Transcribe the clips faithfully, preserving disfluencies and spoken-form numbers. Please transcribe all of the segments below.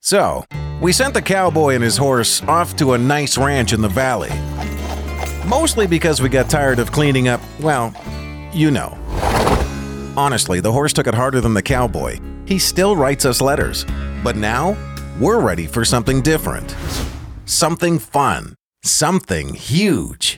So, we sent the cowboy and his horse off to a nice ranch in the valley. Mostly because we got tired of cleaning up, well, you know. Honestly, the horse took it harder than the cowboy. He still writes us letters. But now, we're ready for something different. Something fun. Something huge.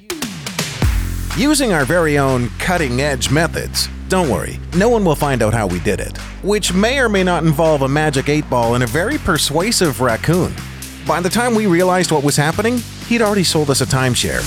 Using our very own cutting-edge methods. Don't worry, no one will find out how we did it. Which may or may not involve a magic eight ball and a very persuasive raccoon. By the time we realized what was happening, he'd already sold us a timeshare.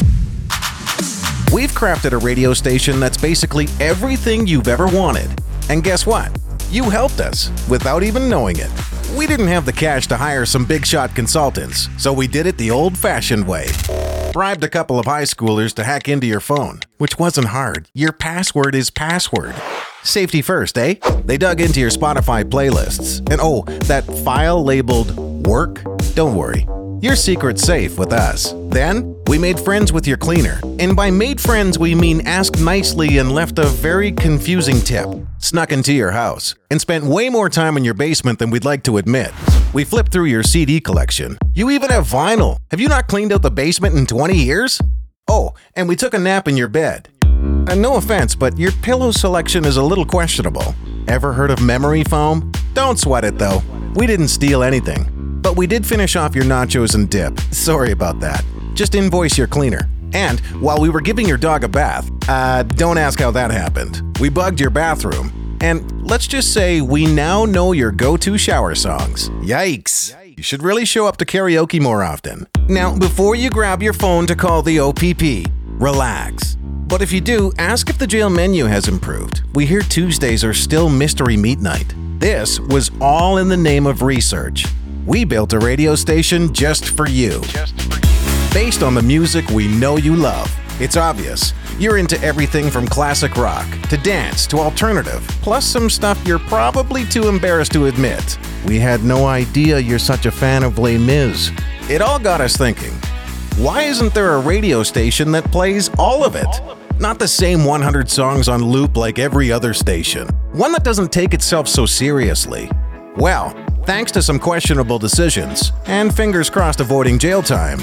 We've crafted a radio station that's basically everything you've ever wanted. And guess what? You helped us without even knowing it. We didn't have the cash to hire some big-shot consultants, so we did it the old-fashioned way. Bribed a couple of high schoolers to hack into your phone, which wasn't hard. Your password is password. Safety first, eh? They dug into your Spotify playlists. And oh, that file labeled work? Don't worry. Your secret's safe with us. Then, we made friends with your cleaner. And by made friends, we mean asked nicely and left a very confusing tip. Snuck into your house and spent way more time in your basement than we'd like to admit. We flipped through your C D collection. You even have vinyl. Have you not cleaned out the basement in twenty years? Oh, and we took a nap in your bed. And no offense, but your pillow selection is a little questionable. Ever heard of memory foam? Don't sweat it though. We didn't steal anything. But we did finish off your nachos and dip. Sorry about that. Just invoice your cleaner. And while we were giving your dog a bath, uh, don't ask how that happened. We bugged your bathroom. And let's just say we now know your go-to shower songs. Yikes. You should really show up to karaoke more often. Now, before you grab your phone to call the O P P, relax. But if you do, ask if the jail menu has improved. We hear Tuesdays are still mystery meat night. This was all in the name of research. We built a radio station just for you. Just for you. Based on the music we know you love. It's obvious. You're into everything from classic rock, to dance, to alternative, plus some stuff you're probably too embarrassed to admit. We had no idea you're such a fan of Les Mis. It all got us thinking, why isn't there a radio station that plays all of it? Not the same one hundred songs on loop like every other station. One that doesn't take itself so seriously. Well, thanks to some questionable decisions, and fingers crossed avoiding jail time,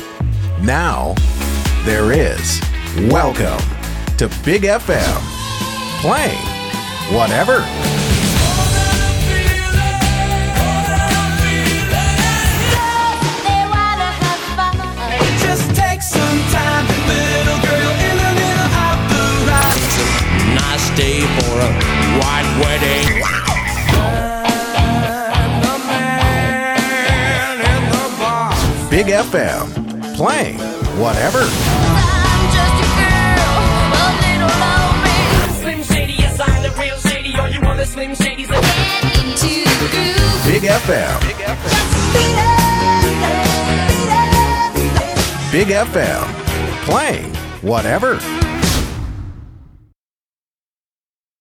now there is. Welcome to Big F M. Playing whatever. Just take some time, little girl, in the middle of the ride. It's a nice day for a white wedding. Big F M, playing whatever. I'm just a girl, a little lonely. Slim Shady, yes, I'm the real Shady. Are you on the Slim Shadys? Get into the groove. Big F M. Just beat it, beat it, beat it. Big F M, playing whatever.